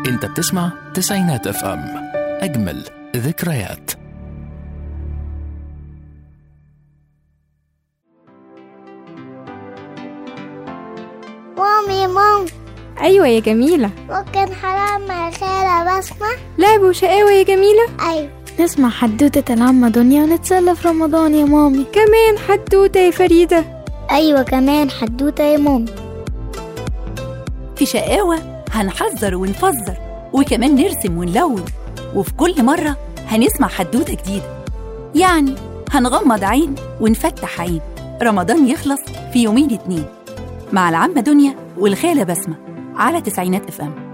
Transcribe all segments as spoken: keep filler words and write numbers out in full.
انت بتسمع تسعينات اف ام، اجمل ذكريات. مامي مام أيوة يا جميلة. ممكن حرام مع خالة بسمة؟ لعب وشقاوة يا جميلة. أيوة. نسمع حدوتة العمة دنيا ونتسلى في رمضان يا مامي. كمان حدوتة يا فريدة. أيوة كمان حدوتة يا مامي. في شقاوة هنحذر ونفزر وكمان نرسم ونلون، وفي كل مرة هنسمع حدوتة جديدة، يعني هنغمض عين ونفتح عين. رمضان يخلص في يومين اتنين مع العمة دنيا والخالة بسمة على تسعينات اف ام.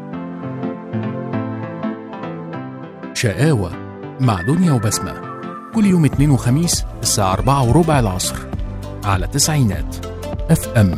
شقاوة مع دنيا وبسمة كل يوم اتنين وخميس الساعة أربعة وربع العصر على تسعينات اف ام.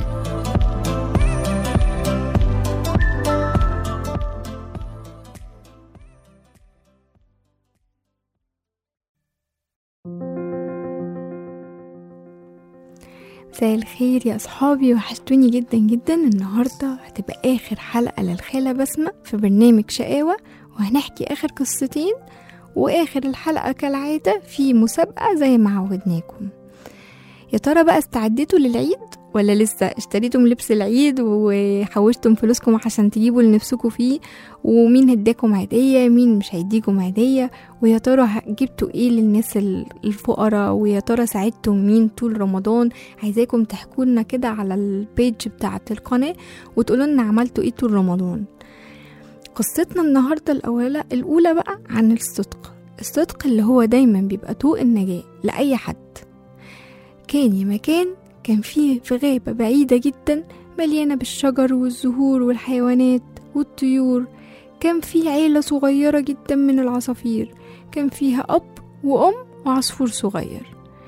مساء الخير يا أصحابي، وحشتوني جدا جدا. النهاردة هتبقى آخر حلقة للخالة بسمة في برنامج شقاوة، وهنحكي آخر قصتين، وآخر الحلقة كالعادة في مسابقة زي ما عودناكم. يا ترى بقى استعدتوا للعيد ولا لسه؟ اشتريتم لبس العيد وحوشتم فلوسكم عشان تجيبوا لنفسكم فيه؟ ومين هداكم هدية، مين مش هيديكم هدية؟ ويا ترى جبتوا ايه للناس الفقراء؟ ويا ترى ساعدتم مين طول رمضان؟ عايزاكم تحكوا لنا كده على البيج بتاعة القناة وتقولوا لنا عملتوا ايه طول رمضان. قصتنا النهاردة الأولى الأولى بقى عن الصدق. الصدق اللي هو دايما بيبقى طوق النجاة لأي حد. كان يا مكان كان فيه في غابة بعيدة جدا مليانة بالشجر والزهور والحيوانات والطيور. كان فيه عيلة صغيرة جدا من العصافير، كان فيها أب وأم وعصفور صغير.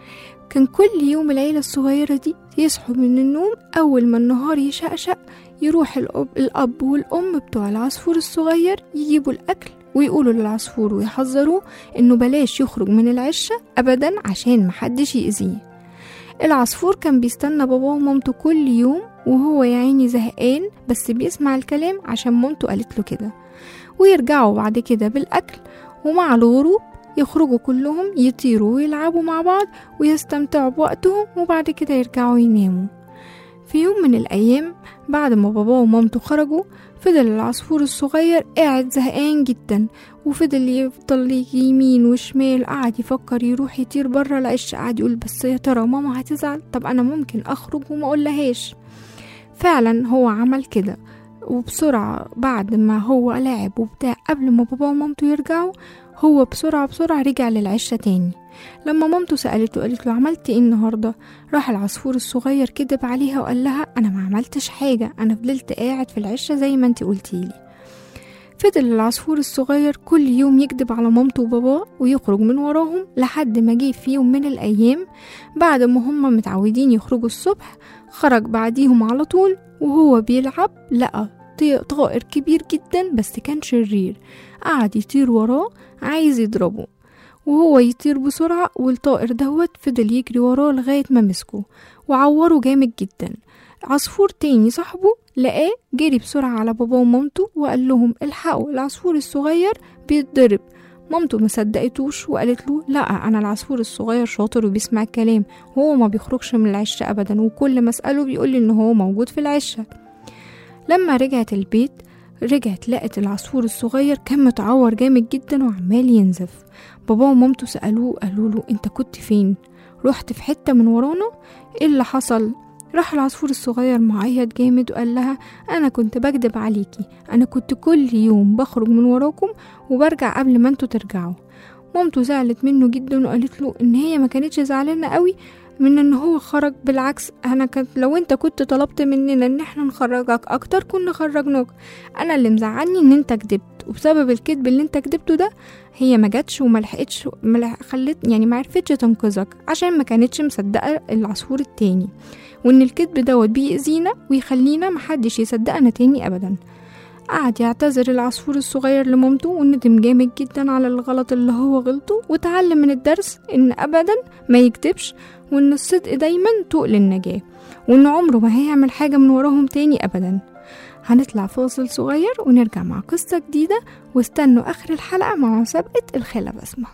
كان كل يوم العيلة الصغيرة دي يصحوا من النوم أول ما النهار يشقشق، يروح الأب, الأب والأم بتوع العصفور الصغير يجيبوا الأكل ويقولوا للعصفور ويحذروه إنه بلاش يخرج من العشة أبدا عشان محدش يأذيه. العصفور كان بيستنى باباه ومامته كل يوم، وهو يعيني زهقان بس بيسمع الكلام عشان مامته قالت له كده. ويرجعوا بعد كده بالأكل، ومع الغروب يخرجوا كلهم يطيروا ويلعبوا مع بعض ويستمتعوا بوقتهم، وبعد كده يرجعوا يناموا. في يوم من الأيام بعد ما باباه ومامته خرجوا، فضل العصفور الصغير قاعد زهقان جدا، وفضل يفضل يجي يمين وشمال، قعد يفكر يروح يطير برا العش. قعد يقول بس يا ترى ماما هتزعل؟ طب أنا ممكن أخرج وما أقولهاش. فعلا هو عمل كده، وبسرعة بعد ما هو لعب وبتاع قبل ما باباه ومامته يرجعوا، هو بسرعة بسرعة رجع للعشة تاني. لما مامته سألته قالت له عملت ايه النهاردة؟ راح العصفور الصغير كدب عليها وقال لها انا ما عملتش حاجة، انا فضلت قاعد في العشة زي ما انت قلتيلي. فضل العصفور الصغير كل يوم يكدب على مامته وباباه ويخرج من وراهم، لحد ما جه في يوم من الايام بعد ما هم متعودين يخرجوا الصبح، خرج بعديهم على طول وهو بيلعب لقى طائر كبير جدا بس كان شرير، قعد يطير وراه عايز يضربه، وهو يطير بسرعة والطائر دوت فضل يجري وراه لغاية ما مسكه وعوره جامد جدا. عصفور تاني صاحبه لقاه جري بسرعة على بابا ومامته وقال لهم الحقوا العصفور الصغير بيتضرب. مامته ما صدقتوش وقالت له لا، انا العصفور الصغير شاطر وبيسمع الكلام، هو ما بيخرجش من العشة ابدا، وكل ما اسأله بيقولي ان هو موجود في العشة. لما رجعت البيت رجعت لقت العصفور الصغير كان متعور جامد جدا وعمال ينزف. بابا ومامته سألوه قالوا له انت كنت فين؟ رحت في حتة من ورانا؟ ايه اللي حصل؟ راح العصفور الصغير معيط جامد وقال لها انا كنت بكدب عليكي، انا كنت كل يوم بخرج من وراكم وبرجع قبل ما انتوا ترجعوا. مامته زعلت منه جدا وقالت له ان هي ما كانتش زعلانة قوي من ان هو خرج، بالعكس انا كنت لو انت كنت طلبت مننا ان احنا نخرجك اكتر كنا خرجناك، انا اللي مزعلني ان انت كدبت، وبسبب الكذب اللي انت كدبته ده هي ما جاتش وما لحقتش خلت يعني ما عرفتش تنقذك عشان ما كانتش مصدقه العصفور التاني، وان الكذب دوت بيأذينا ويخلينا محدش يصدقنا تاني ابدا. قعد يعتذر العصفور الصغير لمامته وندم جامد جدا على الغلط اللي هو غلطه، وتعلم من الدرس ان ابدا ما يكتبش وإن الصدق دايما طوق للنجاة، وإن عمره ما هيعمل حاجة من وراهم تاني أبدا. هنطلع فاصل صغير ونرجع مع قصة جديدة، واستنوا آخر الحلقة مع مسابقة الخالة بسمة.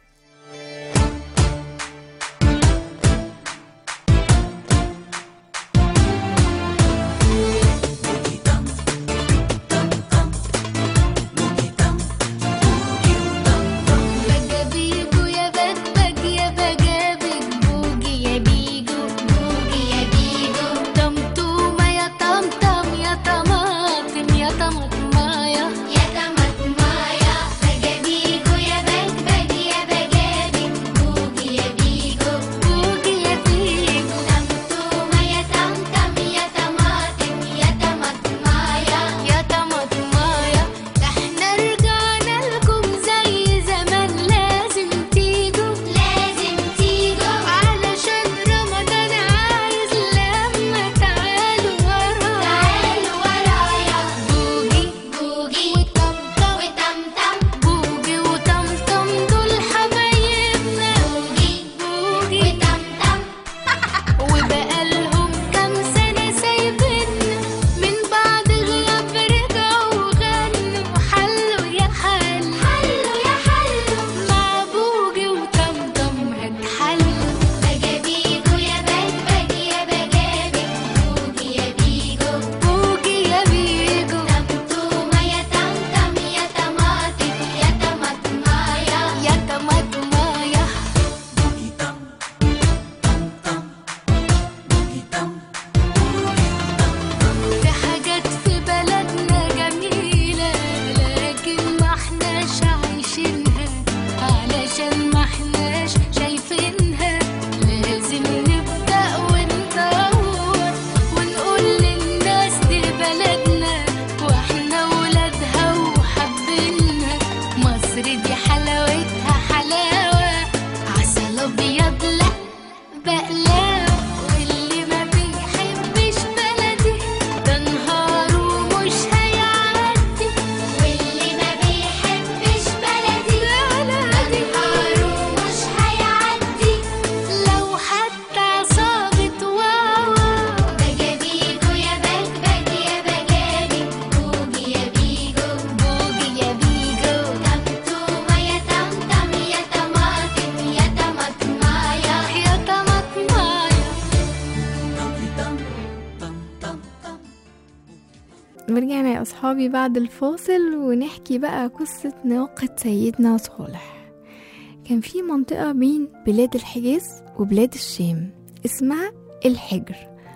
ورجعنا يا أصحابي بعد الفاصل ونحكي بقى قصة ناقة سيدنا صالح. كان في منطقة بين بلاد الحجاز وبلاد الشام اسمها الحجر،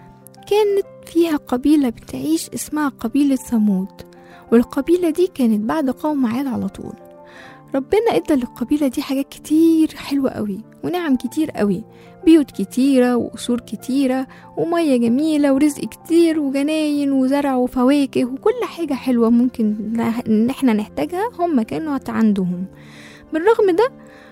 كانت فيها قبيلة بتعيش اسمها قبيلة ثمود، والقبيلة دي كانت بعد قوم عاد على طول. ربنا ادى للقبيلة دي حاجات كتير حلوة قوي ونعم كتير قوي، بيوت كتيرة وقصور كتيرة ومية جميلة ورزق كتير وجناين وزرع وفواكه وكل حاجة حلوة ممكن ان احنا نحتاجها هم كانوا عندهم. بالرغم ده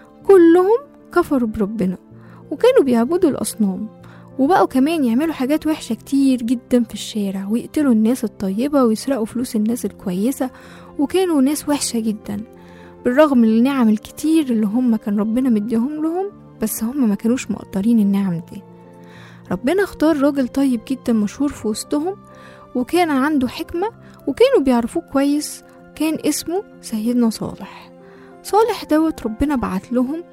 كلهم كفروا بربنا وكانوا بيعبدوا الأصنام، وبقوا كمان يعملوا حاجات وحشة كتير جدا في الشارع ويقتلوا الناس الطيبة ويسرقوا فلوس الناس الكويسة، وكانوا ناس وحشة جدا. بالرغم من النعم الكتير اللي هم كان ربنا مديهم لهم، بس هم ما كانوش مقدرين النعم دي. ربنا اختار راجل طيب جدا مشهور في وسطهم، وكان عنده حكمة وكانوا بيعرفوه كويس، كان اسمه سيدنا صالح. صالح دوت ربنا بعت لهم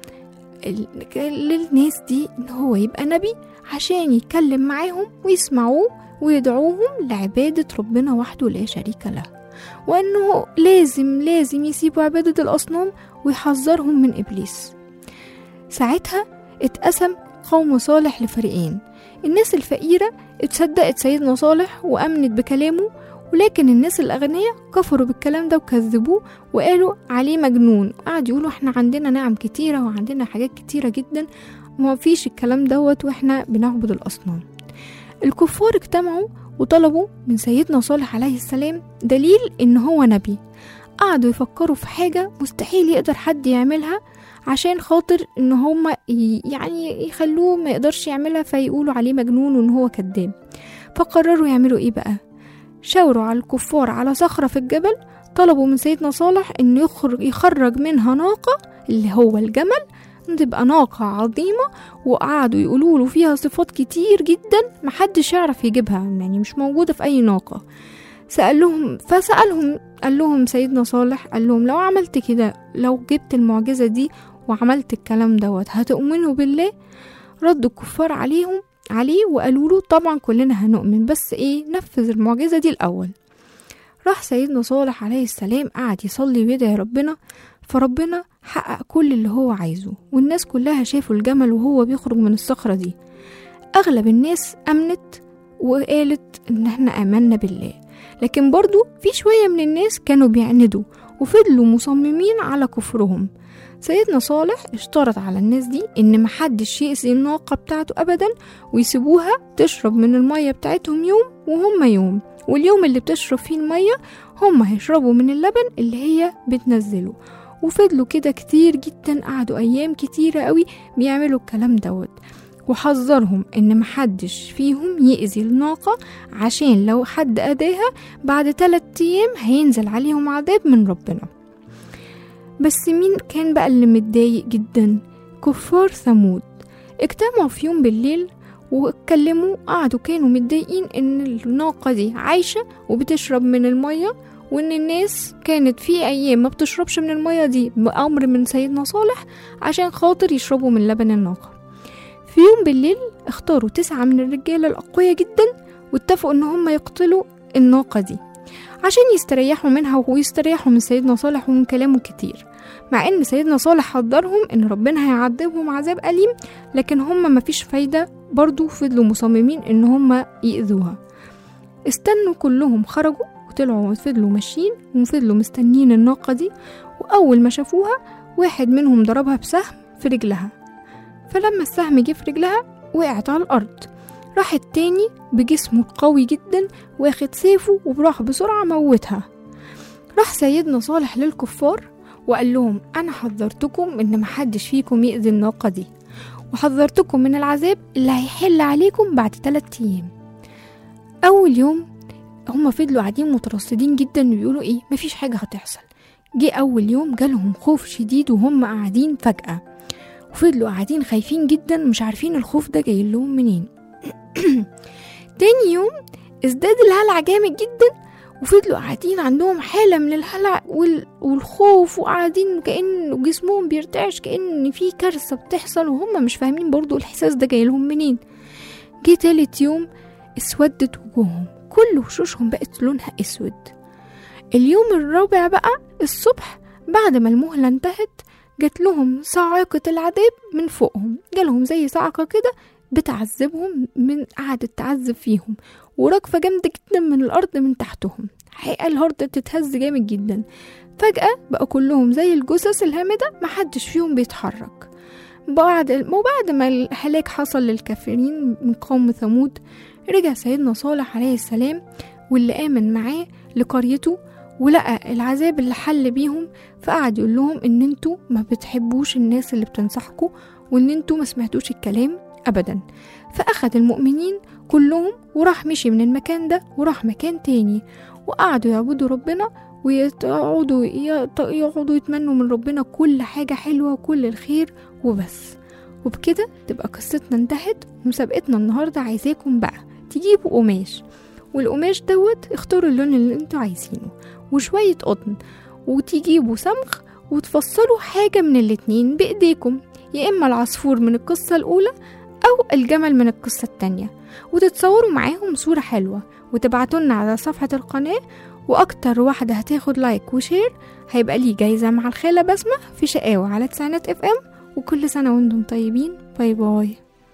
للناس دي ان هو يبقى نبي عشان يتكلم معاهم ويسمعوه ويدعوهم لعبادة ربنا وحده لا شريك له، وانه لازم لازم يسيبوا عبادة الأصنام ويحذرهم من إبليس. ساعتها اتقسم قوم صالح لفريقين، الناس الفقيرة اتصدقت سيدنا صالح وأمنت بكلامه، ولكن الناس الأغنياء كفروا بالكلام ده وكذبوه وقالوا عليه مجنون، قعدوا يقولوا احنا عندنا نعم كتيرة وعندنا حاجات كتيرة جدا ما فيش الكلام دوت واحنا بنعبد الأصنام. الكفار اجتمعوا وطلبوا من سيدنا صالح عليه السلام دليل ان هو نبي. قعدوا يفكروا في حاجة مستحيل يقدر حد يعملها عشان خاطر ان هم يعني يخلوه ما يقدرش يعملها فيقولوا عليه مجنون وان هو كذاب. فقرروا يعملوا ايه بقى؟ شاوروا على الكفار على صخرة في الجبل، طلبوا من سيدنا صالح انه يخرج, يخرج منها ناقة اللي هو الجمل تبقى ناقة عظيمة، وقعدوا يقولوا له فيها صفات كتير جدا محدش يعرف يجيبها، يعني مش موجودة في أي ناقة. سألهم فسألهم قال لهم سيدنا صالح، قال لهم لو عملت كده، لو جبت المعجزة دي وعملت الكلام دوت هتؤمنوا بالله؟ ردوا الكفار عليهم عليه وقالوا له طبعا كلنا هنؤمن، بس ايه، نفذ المعجزة دي الأول. راح سيدنا صالح عليه السلام قعد يصلي ويدعي ربنا، فربنا حقق كل اللي هو عايزه، والناس كلها شافوا الجمل وهو بيخرج من الصخرة دي. أغلب الناس أمنت وقالت إن احنا آمنا بالله، لكن برضو في شوية من الناس كانوا بيعندوا وفضلوا مصممين على كفرهم. سيدنا صالح اشترط على الناس دي إن محدش يأذي الناقة بتاعته أبدا، ويسيبوها تشرب من المية بتاعتهم يوم وهم يوم، واليوم اللي بتشرب فيه المية هم هيشربوا من اللبن اللي هي بتنزله. وفضلوا كده كتير جدا، قعدوا أيام كتيرة قوي بيعملوا الكلام دوت، وحذرهم إن محدش فيهم يأذي الناقة، عشان لو حد أذاها بعد ثلاثة أيام هينزل عليهم عذاب من ربنا. بس مين كان بقى اللي متضايق جدا؟ كفار ثمود. اجتمعوا في يوم بالليل واتكلموا، قعدوا كانوا متضايقين ان الناقة دي عايشة وبتشرب من المية، وان الناس كانت في ايام ما بتشربش من المية دي بأمر من سيدنا صالح عشان خاطر يشربوا من لبن الناقة. في يوم بالليل اختاروا تسعة من الرجال الأقوياء جدا واتفقوا ان هم يقتلوا الناقة دي عشان يستريحوا منها ويستريحوا من سيدنا صالح ومن كلامه كتير، مع ان سيدنا صالح حذرهم ان ربنا هيعذبهم عذاب أليم، لكن هم مفيش فايدة، برضو فضلوا مصممين ان هم يأذوها. استنوا كلهم، خرجوا وطلعوا وفضلوا ماشيين وفضلوا مستنين الناقة دي، وأول ما شافوها واحد منهم ضربها بسهم في رجلها، فلما السهم جه في رجلها وقعت على الأرض. راح التاني بجسمه قوي جدا واخد سيفه وراح بسرعة موتها. راح سيدنا صالح للكفار وقال لهم أنا حذرتكم إن محدش فيكم يأذي الناقة دي، وحذرتكم من العذاب اللي هيحل عليكم بعد ثلاثة أيام. أول يوم هم فضلوا قاعدين مترصدين جدا ويقولوا إيه مفيش حاجة هتحصل. جه أول يوم جالهم خوف شديد وهم قاعدين فجأة، وفضلوا قاعدين خايفين جدا مش عارفين الخوف ده جاي لهم منين. تاني يوم ازداد الهلع جامد جدا، وفضلوا قاعدين عندهم حالة من الهلع والخوف، وقاعدين كأن جسمهم بيرتعش كأن في كارثة بتحصل، وهم مش فاهمين برضو الإحساس ده جاي لهم منين. جه تالت يوم اسودت وجوههم، كل وشوشهم بقت لونها اسود. اليوم الرابع بقى الصبح بعد ما المهلة انتهت جات لهم صاعقة العذاب من فوقهم، جالهم زي صاعقة كده بتعذبهم، من قعدت تعذب فيهم، ورجفة جامدة جدا من الأرض من تحتهم، حقيقة الأرض بتتهز جامد جدا. فجأة بقى كلهم زي الجثث الهامدة، محدش فيهم بيتحرك. بعد وبعد ما الهلاك حصل للكافرين من قوم ثمود، رجع سيدنا صالح عليه السلام واللي آمن معاه لقريته، ولقى العذاب اللي حل بيهم، فقعد يقول لهم ان انتوا ما بتحبوش الناس اللي بتنصحكوا، وان انتوا ما سمعتوش الكلام ابدا. فاخد المؤمنين كلهم وراح مشي من المكان ده وراح مكان تاني، وقعدوا يعبدوا ربنا ويقعدوا يقعدوا يتمنوا من ربنا كل حاجة حلوة وكل الخير وبس. وبكده تبقى قصتنا انتهت. ومسابقتنا النهاردة عايزاكم بقى تجيبوا قماش، والقماش دوت اختاروا اللون اللي انتوا عايزينه وشوية قطن، وتجيبوا صمغ وتفصلوا حاجة من الاتنين بإيديكم، يا إما العصفور من القصة الأولى أو الجمل من القصة التانية، وتتصوروا معاهم صورة حلوة وتبعتولنا على صفحة القناة، وأكتر واحدة هتاخد لايك وشير هيبقى ليه جايزة مع الخالة بسمة في شقاوة على تسعينات اف ام. وكل سنة وانتم طيبين. باي باي.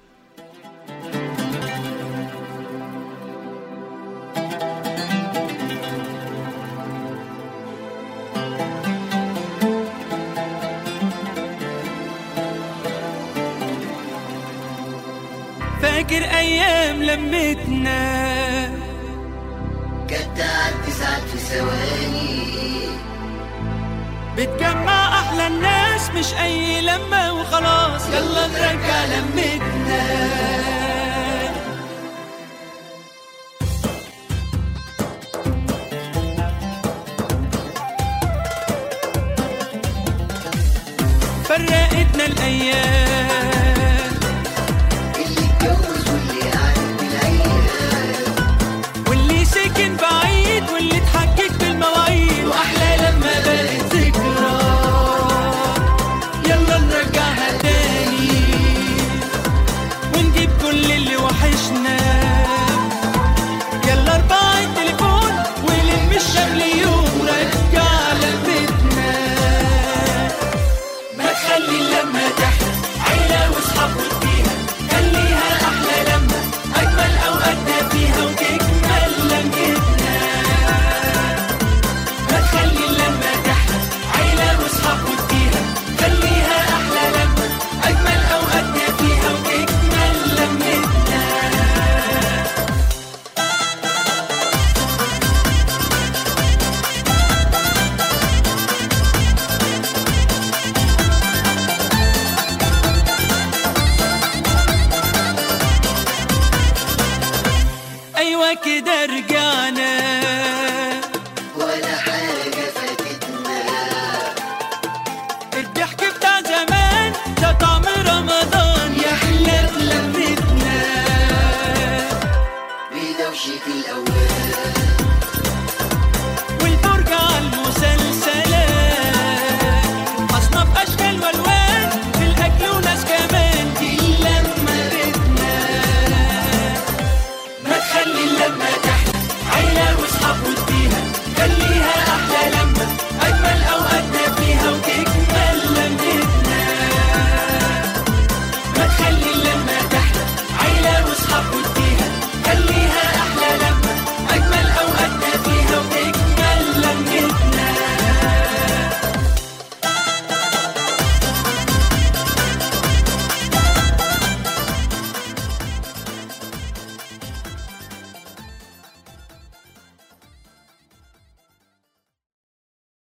فاكر أيام لمتنا كانت تعدي ساعات في ثواني، بتجمع أحلى الناس مش أي لمة وخلاص، يلا نرجع لمتنا. فرقتنا أجمل أيام، اللي اتجوز واللي قعد بالعيال، واللي سكن بعيد واللي اتحجج بالمواعيد، وأحلى لما بقت ذكرى يلا نرجعها تاني ونجيب كل اللي وحشنا. يلا ارفع التليفون ولم الشمل يوم رجع لبيتنا. ما تخلي اللمة تحلى عيلة واصحاب وفيها، خليها أحلى لمة أجمل أوقاتنا فيها وتكمل لمتنا. ما تخلي اللمة تحلى عيلة واصحاب وفيها، خليها أحلى لمة أجمل أوقاتنا فيها وتكمل لمتنا. أيوة كده رجعنا ولا حاجة فاتتنا. الضحك بتاع زمان ده طعم رمضان يا حلة لمتنا. بدوشة الأوقات